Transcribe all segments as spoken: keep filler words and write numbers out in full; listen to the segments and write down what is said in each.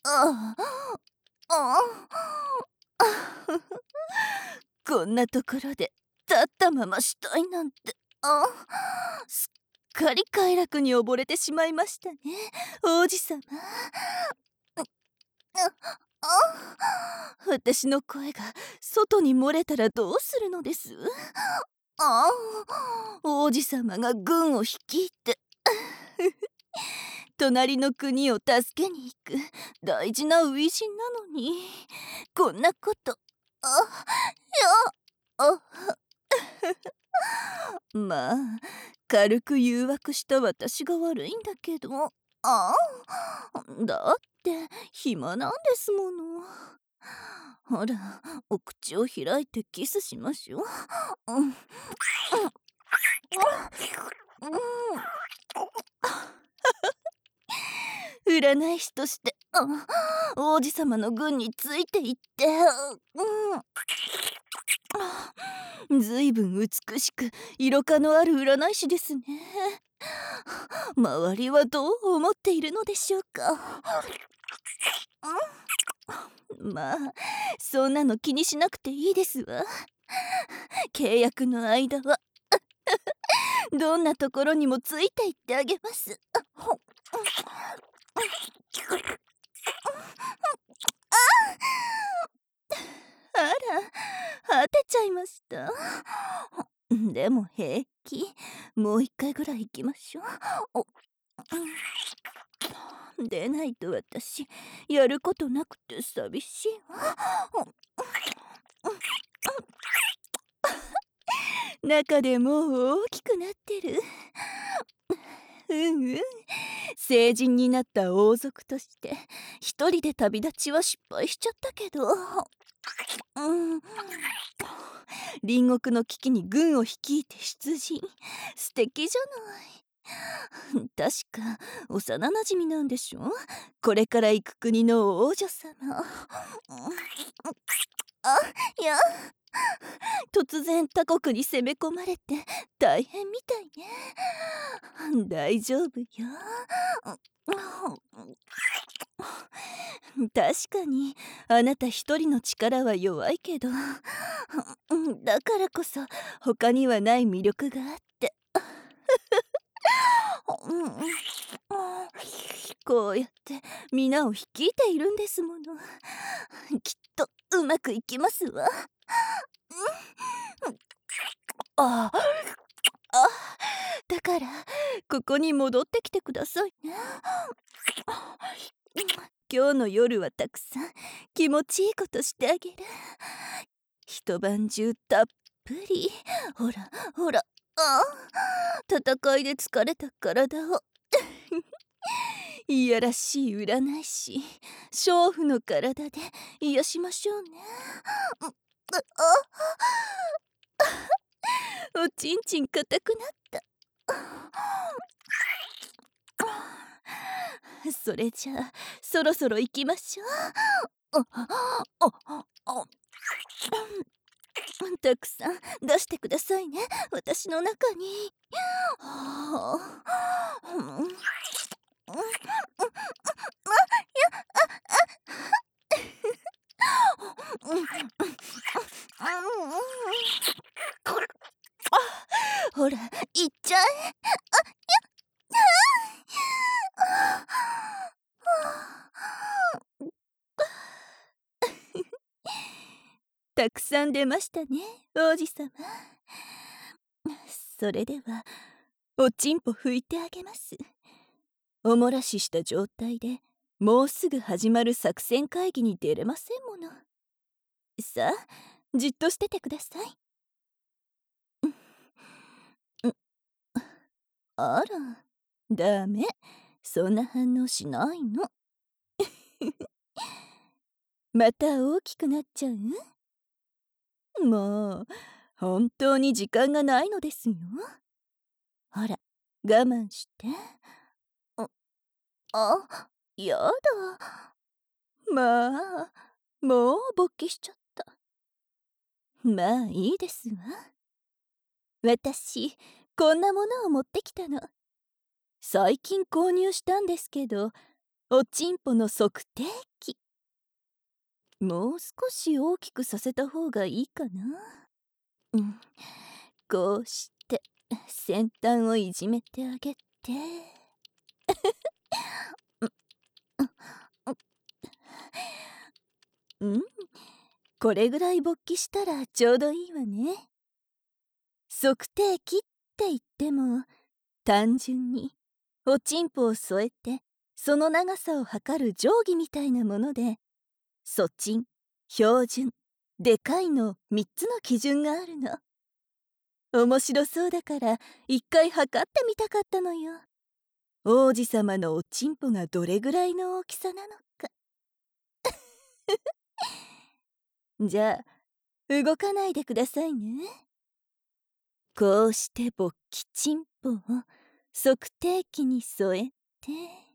ああ、あこんなところで立ったまましたいなんて、あすっかり快楽に溺れてしまいましたね、王子様。あ私の声が外に漏れたらどうするのです？ああ、王子様が軍を率いて隣の国を助けに行く大事な初陣なのに、こんなこと、あ、いや、あまあ、軽く誘惑した私が悪いんだけど、あだって暇なんですもの。ほら、お口を開いてキスしましょう。うん、うん、占い師として、あ王子様の軍についていって、うん、ずいぶん美しく色気のある占い師ですね。周りはどう思っているのでしょうか。まあ、そんなの気にしなくていいですわ。契約の間はどんなところにもついていってあげます。あら、果てちゃいました。でも平気。もう一回ぐらい行きましょう。でないと私、やることなくて寂しいわ。中でもう大きくなってる。うんうん。成人になった王族として一人で旅立ちは失敗しちゃったけど、うん、隣国の危機に軍を率いて出陣。素敵じゃない。確か幼なじみなんでしょ、これから行く国の王女様。あ、いや、突然他国に攻め込まれて大変みたいね。大丈夫よ。確かにあなた一人の力は弱いけど、だからこそ他にはない魅力があって、こうやって皆を率いているんですもの。きっとうまくいきますわ。ああ、だからここに戻ってきてくださいね。今日の夜はたくさん気持ちいいことしてあげる。一晩中たっぷり。ほらほら、あ戦いで疲れた体をいやらしい占い師娼婦の体で癒しましょうね。おちんちん硬くなった。それじゃあそろそろ行きましょう。たくさん出してくださいね、私の中に。ほら、行っちゃえ。たくさん出ましたね、王子様。それではおちんぽ拭いてあげます。お漏らしした状態でもうすぐ始まる作戦会議に出れませんもの。さあ、じっとしててください。あら、ダメ、そんな反応しないの。また大きくなっちゃう？もう本当に時間がないのですよ。ほら、我慢して。あ、あ、やだ。まあ、もう勃起しちゃった。まあいいですわ。私、こんなものを持ってきたの。最近購入したんですけど、 おちんぽの測定器。もう少し大きくさせた方がいいかな。うん、こうして先端をいじめてあげてうん、これぐらい勃起したらちょうどいいわね。測定器って言っても単純におちんぽを添えてその長さを測る定規みたいなもので、素鎮、標準、でかいのみっつの基準があるの。面白そうだから一回測ってみたかったのよ。王子様のおちんぽがどれぐらいの大きさなのか。じゃあ動かないでくださいね。こうして勃起チンポを測定器に添えて、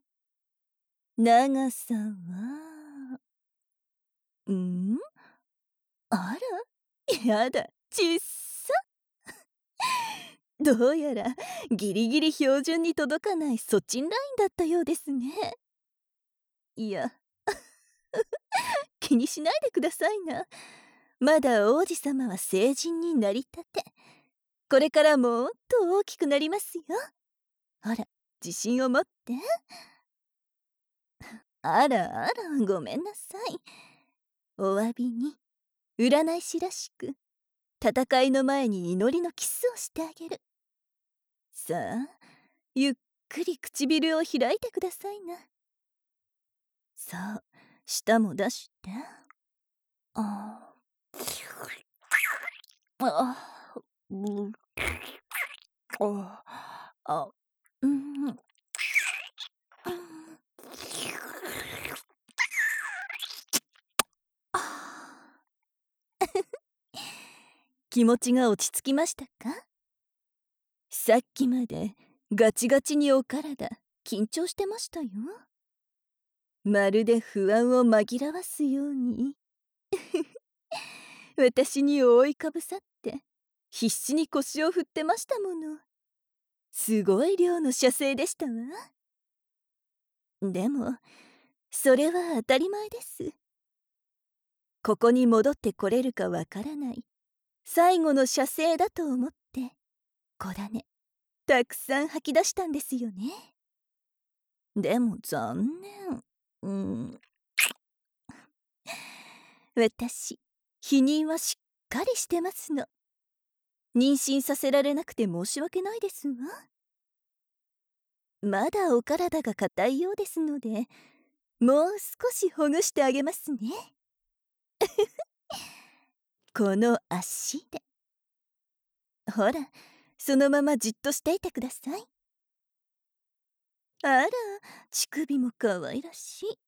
長さはんあら、やだ、ちっさ。どうやらギリギリ標準に届かないソチンラインだったようですね。いや気にしないでくださいな。まだ王子様は成人になりたて。これからもっと大きくなりますよ。ほら、自信を持って。あらあら、ごめんなさい。お詫びに占い師らしく戦いの前に祈りのキスをしてあげる。さあ、ゆっくり唇を開いてくださいな。さあ、舌も出して。ああ、あ、うん、あ、あ、うん、気持ちが落ち着きましたか？さっきまでガチガチにお体緊張してましたよ。まるで不安を紛らわすように私に覆いかぶさって必死に腰を振ってましたもの。すごい量の射精でしたわ。でもそれは当たり前です。ここに戻ってこれるかわからない最後の射精だと思ってこだねたくさん吐き出したんですよね。でも残念。うん。私、否認はしっかりしてますの。妊娠させられなくて申し訳ないですわ。まだお体が硬いようですので、もう少しほぐしてあげますね。この足で。ほら、そのままじっとしていてください。あら、乳首も可愛らしい。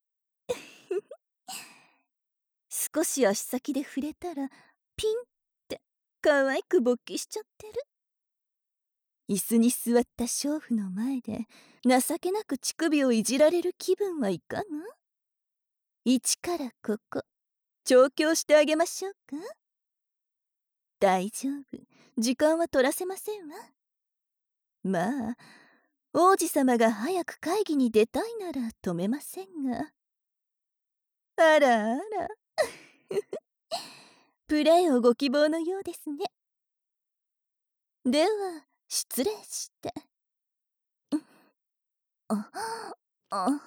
少し足先で触れたらピンって可愛く勃起しちゃってる。椅子に座った娼婦の前で情けなく乳首をいじられる気分はいかが？一からここ調教してあげましょうか？大丈夫、時間は取らせませんわ。まあ王子様が早く会議に出たいなら止めませんが。あらあらプレイをご希望のようですね。では失礼して。ああ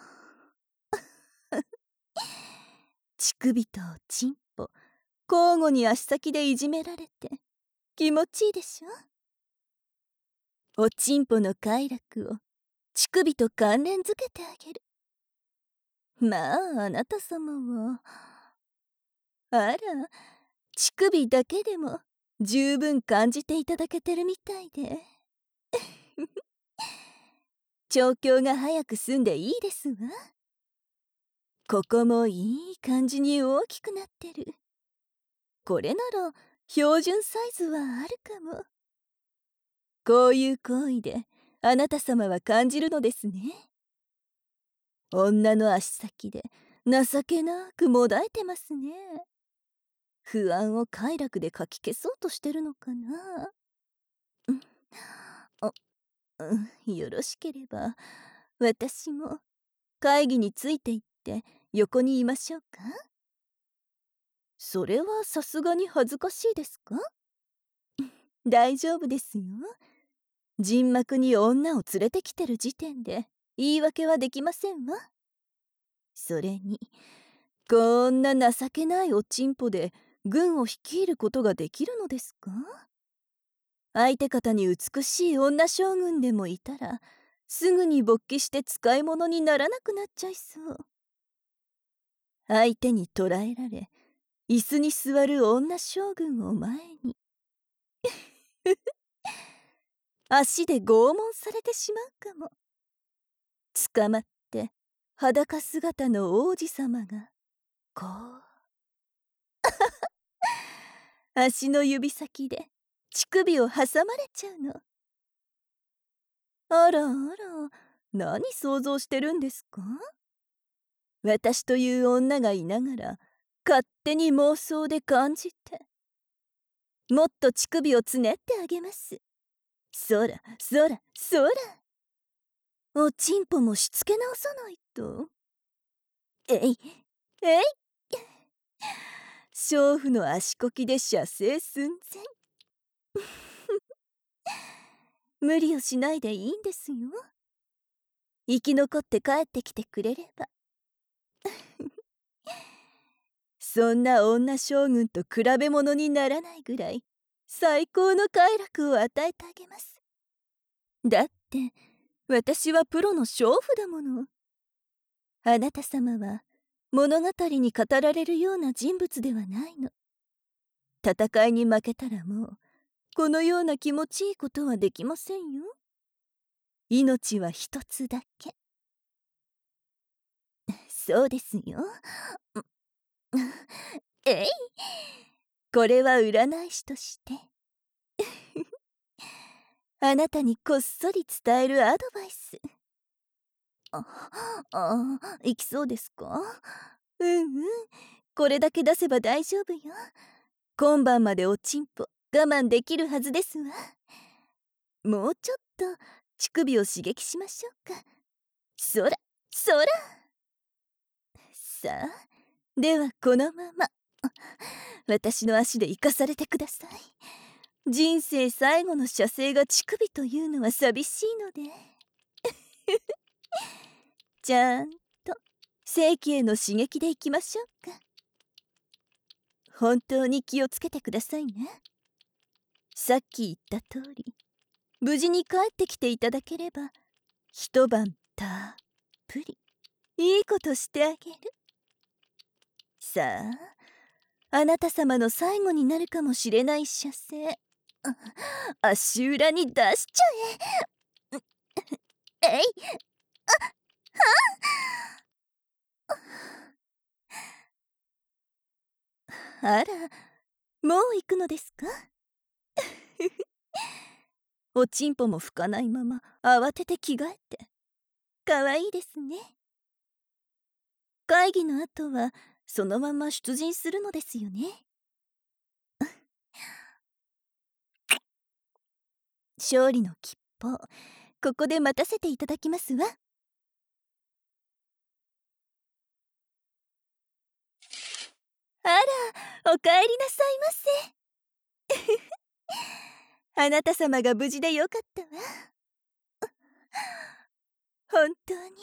乳首とチンポ交互に足先でいじめられて気持ちいいでしょ。おちんぽの快楽を乳首と関連づけてあげる。まああなた様はあら乳首だけでも十分感じていただけてるみたいで調教が早く済んでいいですわ。ここもいい感じに大きくなってる。これなら標準サイズはあるかも。こういう行為であなた様は感じるのですね。女の足先で情けなくもだえてますね。不安を快楽でかき消そうとしてるのかな。うん、あ、うん、よろしければ私も会議についていって横にいましょうか？それはさすがに恥ずかしいですか？大丈夫ですよ。陣幕に女を連れてきてる時点で言い訳はできませんわ。それにこんな情けないおちんぽで軍を率いることができるのですか？相手方に美しい女将軍でもいたらすぐに勃起して使い物にならなくなっちゃいそう。相手に捕らえられ椅子に座る女将軍を前に足で拷問されてしまうかも。捕まって裸姿の王子様がこう足の指先で乳首を挟まれちゃうの。あらあら、何想像してるんですか？私という女がいながら勝手に妄想で感じて、もっと乳首をつねってあげます。そらそらそら、おちんぽもしつけ直さないと。えいえい、娼婦の足こきで射精寸前。無理をしないでいいんですよ。生き残って帰ってきてくれれば。そんな女将軍と比べ物にならないぐらい最高の快楽を与えてあげます。だって私はプロの娼婦だもの。あなた様は物語に語られるような人物ではないの。戦いに負けたらもうこのような気持ちいいことはできませんよ。命は一つだけ。そうですよ。えい、これは占い師としてあなたにこっそり伝えるアドバイス。ああ、いきそうですか？うんうん、これだけ出せば大丈夫よ。今晩までおちんぽ我慢できるはずですわ。もうちょっと乳首を刺激しましょうか。そらそら。さあ、ではこのまま私の足で生かされてください。人生最後の射精が乳首というのは寂しいのでちゃんと性器への刺激でいきましょうか。本当に気をつけてくださいね。さっき言った通り無事に帰ってきていただければ一晩たっぷりいいことしてあげる。さあ、あなた様の最後になるかもしれない射精、足裏に出しちゃえ。えい、あら、もう行くのですか？おちんぽも拭かないまま慌てて着替えてかわいいですね。会議の後はそのまま出陣するのですよね。勝利の吉報、ここで待たせていただきますわ。あら、おかえりなさいませ。あなた様が無事でよかったわ。本当に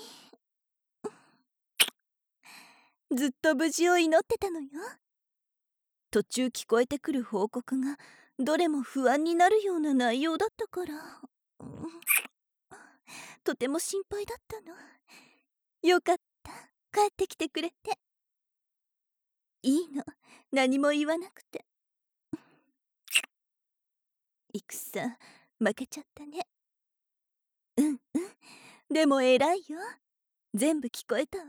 ずっと無事を祈ってたのよ。途中聞こえてくる報告がどれも不安になるような内容だったから、うん、とても心配だったの。よかった、帰ってきてくれて。いいの、何も言わなくて。戦負けちゃったね。うんうん、でも偉いよ、全部聞こえたわ。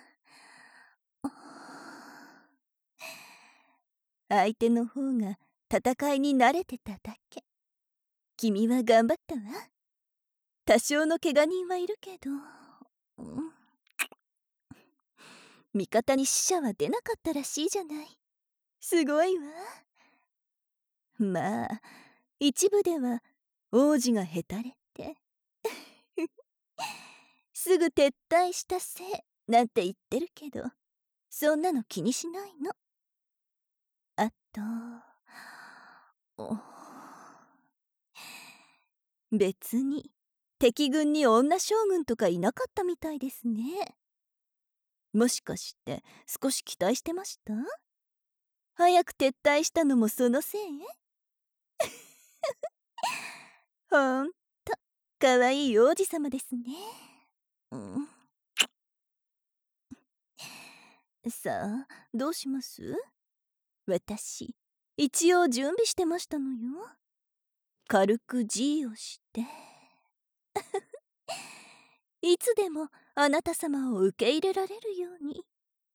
相手の方が戦いに慣れてただけ。君は頑張ったわ。多少の怪我人はいるけど、うん、味方に死者は出なかったらしいじゃない。すごいわ。まあ一部では王子がへたれってすぐ撤退したせいなんて言ってるけど、そんなの気にしないの。あと、お別に敵軍に女将軍とかいなかったみたいですね。もしかして少し期待してました？早く撤退したのもそのせい？ほんとかわいい王子様ですね。うん、さあどうします？私一応準備してましたのよ。軽く G をしていつでもあなた様を受け入れられるように。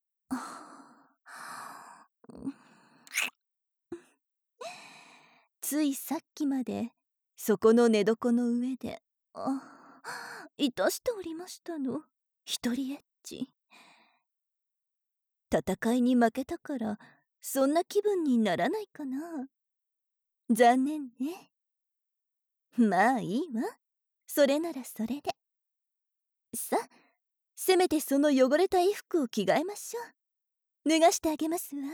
ついさっきまでそこの寝床の上であいたしておりましたの。一人エッチ。戦いに負けたからそんな気分にならないかな。残念ね。まあいいわ、それならそれで。さあせめてその汚れた衣服を着替えましょう。脱がしてあげますわ。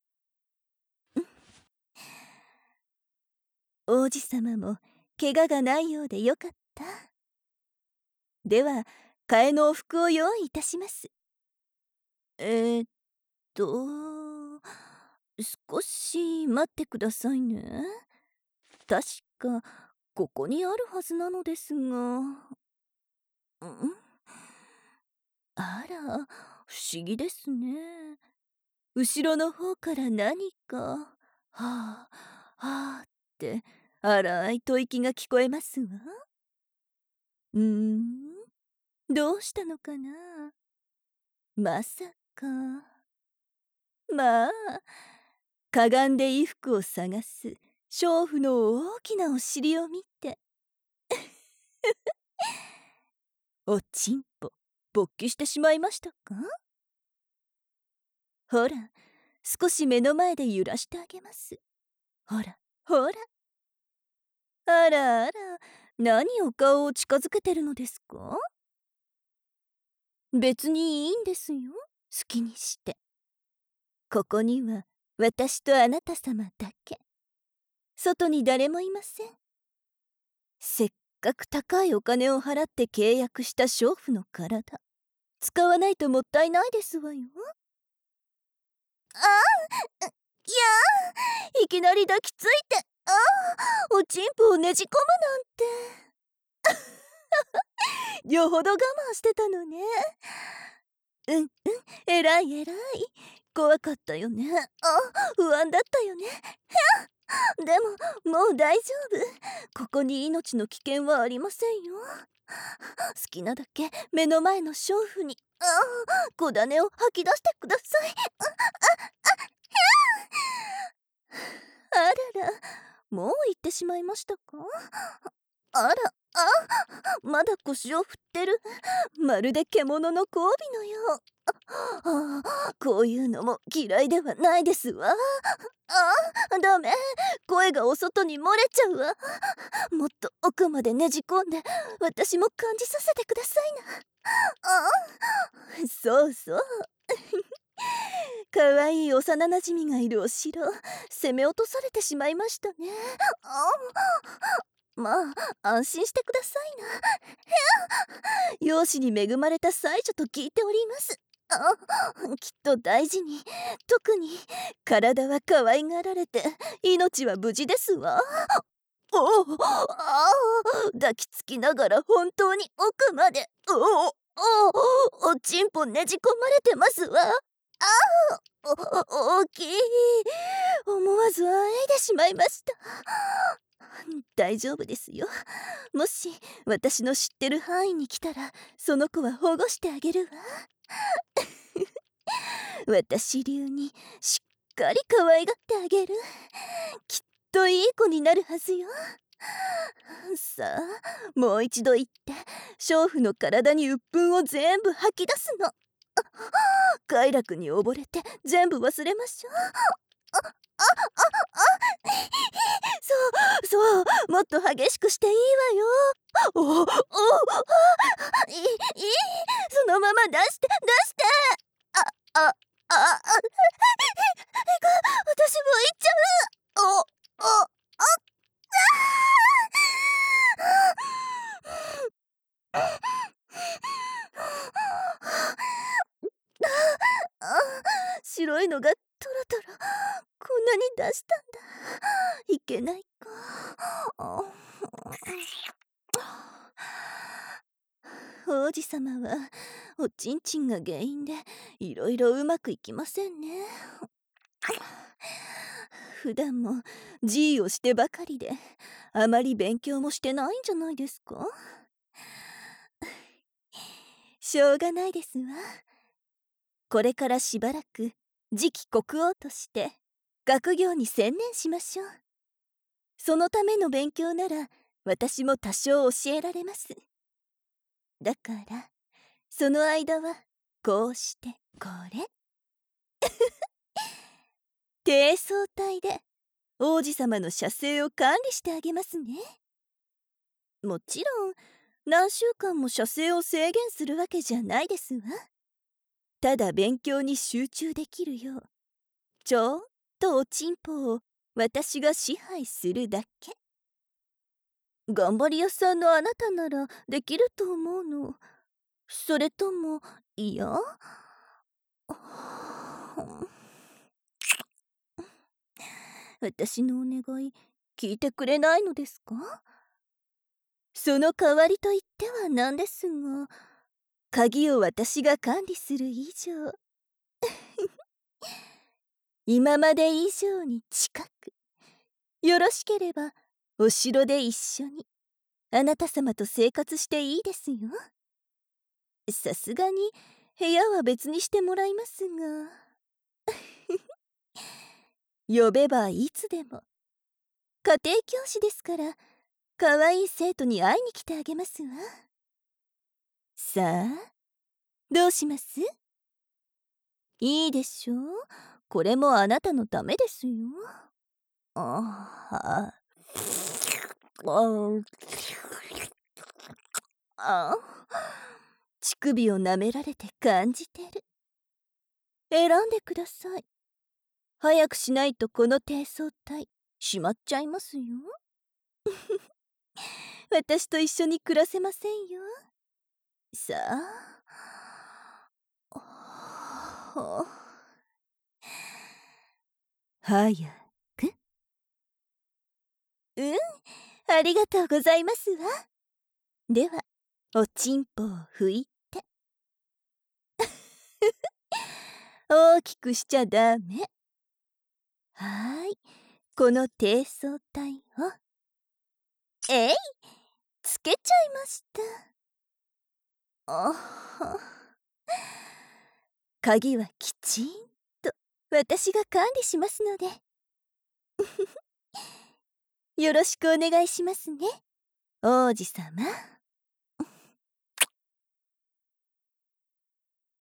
王子様も怪我がないようでよかった。では替えのお服を用意いたします。えー、っと少し待ってくださいね。確かここにあるはずなのですが。んあら不思議ですね。後ろの方から何かはあはあって荒い吐息が聞こえますわ。うーんどうしたのかな。まさか。まあかがんで衣服を探す娼婦の大きなお尻を見ておちんぽ勃起してしまいましたか？ほら少し目の前で揺らしてあげます。ほらほら。あらあら、何お顔を近づけてるのですか？別にいいんですよ、好きにして。ここには私とあなた様だけ。外に誰もいません。せっかく高いお金を払って契約した娼婦の体、使わないともったいないですわよ。ああ、いやー、いきなり抱きついて、ああ、おちんぽをねじ込むなんて。よほど我慢してたのね。うんうん、えらいえらい。怖かったよね。あ、不安だったよね。でももう大丈夫。ここに命の危険はありませんよ。好きなだけ目の前の娼婦にあ小種を吐き出してください。あらら、もう行ってしまいましたか？あら、あ、まだ腰を振ってる。まるで獣の交尾のよう。ああ、こういうのも嫌いではないですわ。あ、ダメ。声がお外に漏れちゃうわ。もっと奥までねじ込んで、私も感じさせてくださいな。あ、そうそう。かわいい幼なじみがいるお城、攻め落とされてしまいましたね。あ、まあ安心してくださいな。容姿に恵まれた妻女と聞いております。あ、きっと大事に、特に体は可愛がられて命は無事ですわ。おお、ああ、抱きつきながら本当に奥までおおおおちんぽねじ込まれてますわ。ああ、お大きい。思わずあえいでしまいました。大丈夫ですよ。もし私の知ってる範囲に来たらその子は保護してあげるわ。私流にしっかり可愛がってあげる。きっといい子になるはずよ。さあもう一度言って娼婦の体に鬱憤を全部吐き出すの。快楽に溺れて全部忘れましょう。ああああそうそう、もっと激しくしていいわよ。おおお、あ、いいいい、そのまま出して出して。ああああ、私も行っちゃう。おおああ、白いのがトロトロ、こんなに出したんだ。いけないか。あ王子様はおちんちんが原因でいろいろうまくいきませんね。普段も ジー をしてばかりであまり勉強もしてないんじゃないですか。しょうがないですわ。これからしばらく次期国王として学業に専念しましょう。そのための勉強なら私も多少教えられます。だからその間はこうしてこれ低層体で王子様の射精を管理してあげますね。もちろん何週間も射精を制限するわけじゃないですわ。ただ勉強に集中できるようちょっとおちんぽを私が支配するだけ。頑張り屋さんのあなたならできると思うの。それともいや私のお願い聞いてくれないのですか。その代わりと言ってはなんですが、鍵を私が管理する以上今まで以上に近く、よろしければお城で一緒にあなた様と生活していいですよ。さすがに部屋は別にしてもらいますが呼べばいつでも。家庭教師ですから可愛い生徒に会いに来てあげますわ。さあどうします？いいでしょう。これもあなたのためですよ。あああ、乳首を舐められて感じてる。選んでください。早くしないとこの低層体しまっちゃいますよ。私と一緒に暮らせませんよ。さあ早く。うん、ありがとうございますわ。ではおちんぽを拭いて大きくしちゃダメ。はーい、この低層体をえいつけちゃいました。あは鍵はきちんと私が管理しますのでよろしくお願いしますね、王子様。